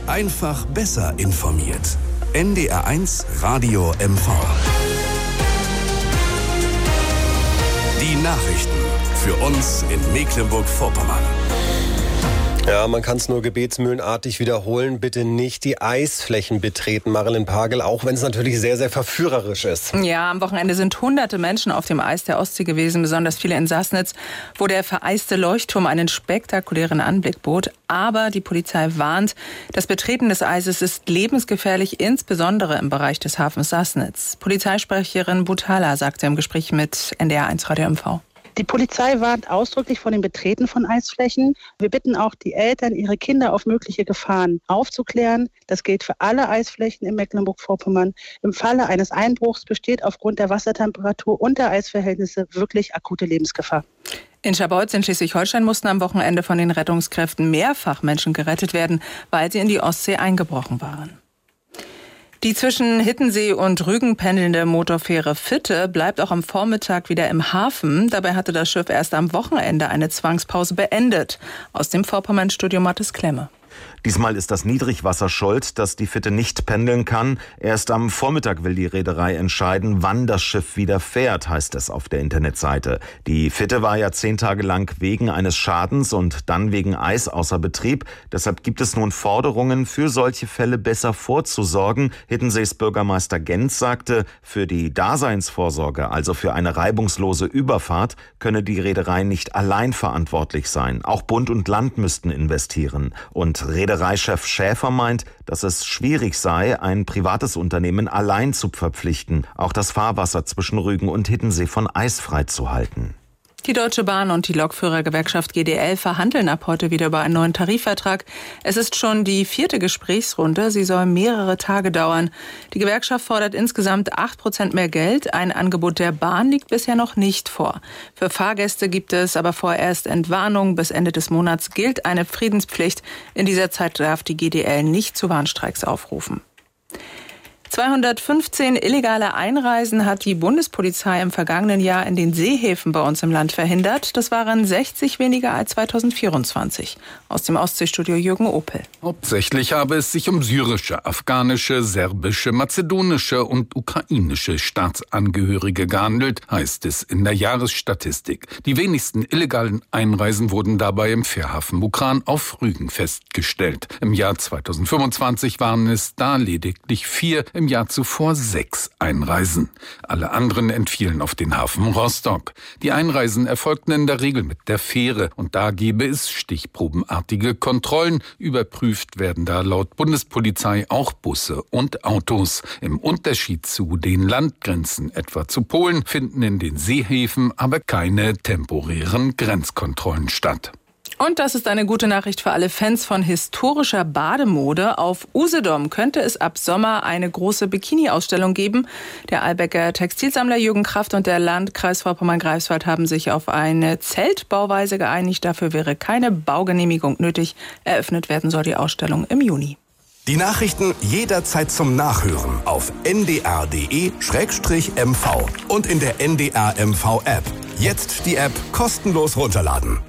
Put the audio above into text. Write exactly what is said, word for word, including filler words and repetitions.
Einfach besser informiert. N D R eins Radio M V. Die Nachrichten für uns in Mecklenburg-Vorpommern. Ja, man kann es nur gebetsmühlenartig wiederholen. Bitte nicht die Eisflächen betreten, Marilyn Pagel, auch wenn es natürlich sehr, sehr verführerisch ist. Ja, am Wochenende sind hunderte Menschen auf dem Eis der Ostsee gewesen, besonders viele in Sassnitz, wo der vereiste Leuchtturm einen spektakulären Anblick bot. Aber die Polizei warnt, das Betreten des Eises ist lebensgefährlich, insbesondere im Bereich des Hafens Sassnitz. Polizeisprecherin Butala sagte im Gespräch mit N D R eins Radio M V. Die Polizei warnt ausdrücklich vor dem Betreten von Eisflächen. Wir bitten auch die Eltern, ihre Kinder auf mögliche Gefahren aufzuklären. Das gilt für alle Eisflächen in Mecklenburg-Vorpommern. Im Falle eines Einbruchs besteht aufgrund der Wassertemperatur und der Eisverhältnisse wirklich akute Lebensgefahr. In Scharbeutz in Schleswig-Holstein mussten am Wochenende von den Rettungskräften mehrfach Menschen gerettet werden, weil sie in die Ostsee eingebrochen waren. Die zwischen Hittensee und Rügen pendelnde Motorfähre Fitte bleibt auch am Vormittag wieder im Hafen. Dabei hatte das Schiff erst am Wochenende eine Zwangspause beendet. Aus dem Vorpommern-Studio Mathis Klemme. Diesmal ist das Niedrigwasser schuld, dass die Fitte nicht pendeln kann. Erst am Vormittag will die Reederei entscheiden, wann das Schiff wieder fährt, heißt es auf der Internetseite. Die Fitte war ja zehn Tage lang wegen eines Schadens und dann wegen Eis außer Betrieb. Deshalb gibt es nun Forderungen, für solche Fälle besser vorzusorgen. Hittensees Bürgermeister Genz sagte, für die Daseinsvorsorge, also für eine reibungslose Überfahrt, könne die Reederei nicht allein verantwortlich sein. Auch Bund und Land müssten investieren. Und Reedereichef Schäfer meint, dass es schwierig sei, ein privates Unternehmen allein zu verpflichten, auch das Fahrwasser zwischen Rügen und Hittensee von Eis frei zu halten. Die Deutsche Bahn und die Lokführergewerkschaft G D L verhandeln ab heute wieder über einen neuen Tarifvertrag. Es ist schon die vierte Gesprächsrunde. Sie soll mehrere Tage dauern. Die Gewerkschaft fordert insgesamt acht Prozent mehr Geld. Ein Angebot der Bahn liegt bisher noch nicht vor. Für Fahrgäste gibt es aber vorerst Entwarnung. Bis Ende des Monats gilt eine Friedenspflicht. In dieser Zeit darf die G D L nicht zu Warnstreiks aufrufen. zweihundertfünfzehn illegale Einreisen hat die Bundespolizei im vergangenen Jahr in den Seehäfen bei uns im Land verhindert. Das waren sechzig weniger als zweitausendvierundzwanzig. Aus dem Ostseestudio Jürgen Opel. Hauptsächlich habe es sich um syrische, afghanische, serbische, mazedonische und ukrainische Staatsangehörige gehandelt, heißt es in der Jahresstatistik. Die wenigsten illegalen Einreisen wurden dabei im Fährhafen Mukran auf Rügen festgestellt. Im Jahr zweitausendfünfundzwanzig waren es da lediglich vier, im Jahr zuvor sechs Einreisen. Alle anderen entfielen auf den Hafen Rostock. Die Einreisen erfolgten in der Regel mit der Fähre und da gebe es stichprobenartige Kontrollen. Überprüft werden da laut Bundespolizei auch Busse und Autos. Im Unterschied zu den Landgrenzen, etwa zu Polen, finden in den Seehäfen aber keine temporären Grenzkontrollen statt. Und das ist eine gute Nachricht für alle Fans von historischer Bademode. Auf Usedom könnte es ab Sommer eine große Bikini-Ausstellung geben. Der Ahlbecker Textilsammler Jürgen Kraft und der Landkreis Vorpommern-Greifswald haben sich auf eine Zeltbauweise geeinigt. Dafür wäre keine Baugenehmigung nötig. Eröffnet werden soll die Ausstellung im Juni. Die Nachrichten jederzeit zum Nachhören auf n d r punkt d e slash m v und in der N D R M V App. Jetzt die App kostenlos runterladen.